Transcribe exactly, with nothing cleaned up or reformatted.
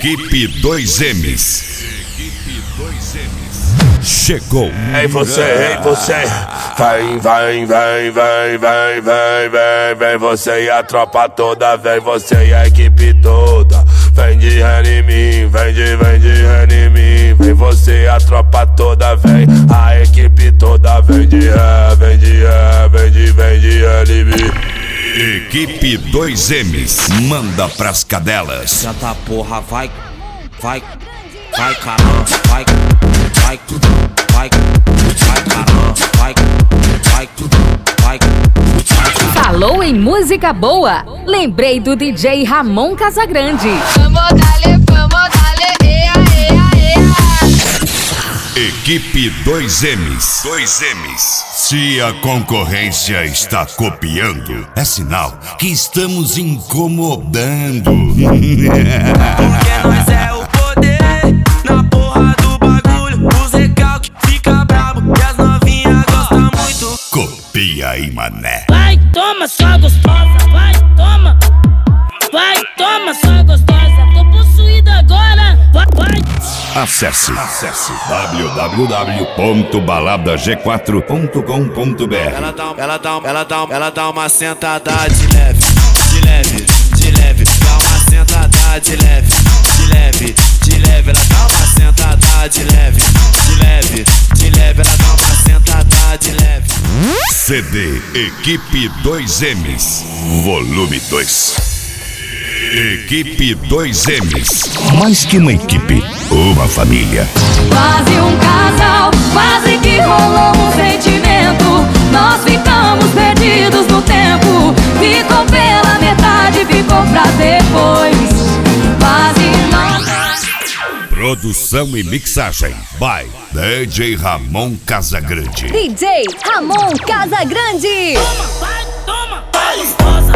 Equipe dois M's. Equipe dois M's. Chegou. Ei você, ei você. Vem, vem, vem, vem, vem, vem, vem, vem você e a tropa toda, vem você e a equipe toda. Vem de ré em mim, vem de, vem de ré em mim. Vem você e a tropa toda, vem. A equipe toda vem de ré, vem de ré, vem de, vem de ré em mim. Equipe dois M's, manda pras cadelas. Senta porra, vai, vai, vai caramba, vai, vai, vai, vai caramba, vai, vai, vai, vai. Falou em música boa? Lembrei do D J Ramon Casagrande. Vamos dale, vamos dale, ea, ea, ea. Equipe dois M's. dois M's. Se a concorrência está copiando, é sinal que estamos incomodando. Porque nós é o poder na porra do bagulho. Os recalques fica brabo e as novinhas gostam muito. Copia aí, mané. Vai, toma, só gostosa. Vai, toma. Vai, toma, só gostosa. Tô possuída agora. Vai, vai. Acesse, acesse w w w ponto balada g quatro ponto com ponto b r. Ela dá, ela dá, ela dá, ela dá uma sentada de leve, de leve, de leve. Dá uma sentada de leve, de leve, de leve. Ela dá uma sentada de leve, de leve, de leve. Ela dá uma sentada de leve. C D Equipe dois M's, volume dois. Equipe dois M's. Mais que uma equipe, uma família. Quase um casal, quase que rolou um sentimento. Nós ficamos perdidos no tempo. Ficou pela metade, ficou pra depois. Quase não. Produção e mixagem by D J Ramon Casagrande. D J Ramon Casagrande. Toma, vai, toma. Vai, gostosa.